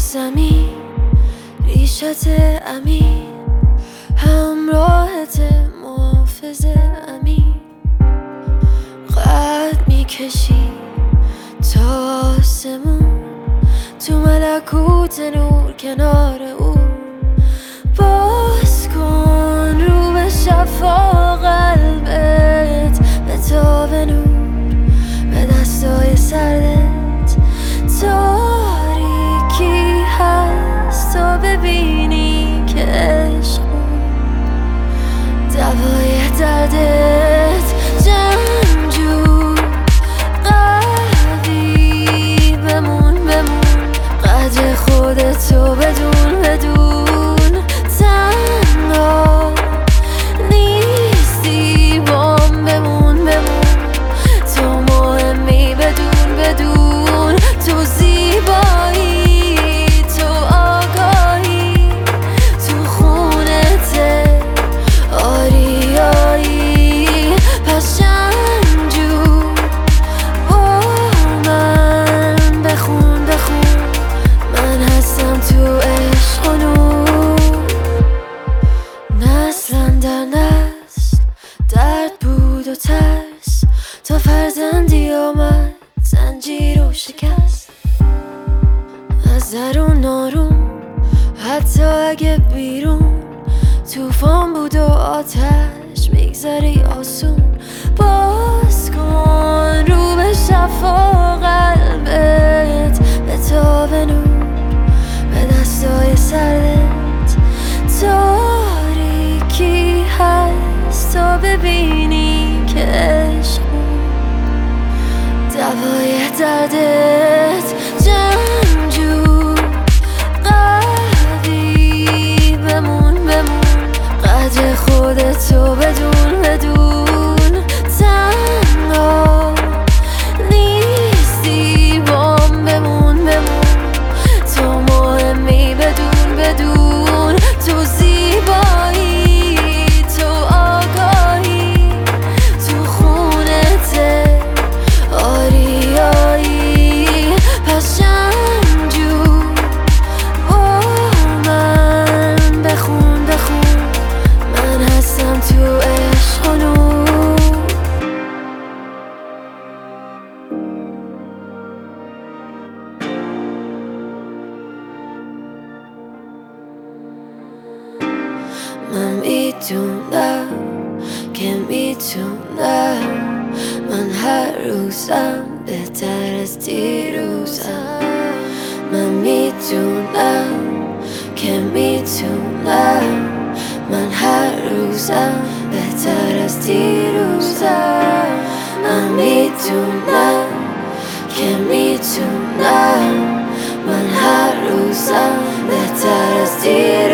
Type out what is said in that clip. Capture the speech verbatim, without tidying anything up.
زمین ریشت امین همراهت محافظ امین قد میکشی تا آسمون تو ملکوت نور کنار او باز کن رو به شفا قلبت به تاب نور به دستای سردت تاریکی هست تا ببینی که عشق دوای دردت جنگجو قوی بمون بمون قدر خودتو بدون بدون تنها نیستی بام بمون بمون تو مهمی بدون بدون تو زیبایی تو آگاهی تو خونته آریایی پس جنگجو با من بخون بخون من هستم تو عشق و نور نسلا در نسل درد بود و ترس تا فرزندی آمد زنجیر و شکست از درون نارون حتی اگه بیرون توفان بود و آتش میگذری آسون باز کن رو به شفا قلبت به تاب نور به دستای سردت تاریکی هست تا ببینی که عشق دوای دردت جنگجو قوی بمون بمون قدر خودتو بدون بدون تنها نیستی بام بمون بمون تو مهمی بدون بدون تو زیبایی تو آگاهی تو خونته آریایی پس جنگجو با من بخون بخون من هستم تو عشق و نور من میدونم که میتونم من هر روزم بهتر از دیروزم من میدونم که میتونم من هر روزم بهتر از دیروزم من میدونم که میتونم من هر روزم بهتر از دیروزم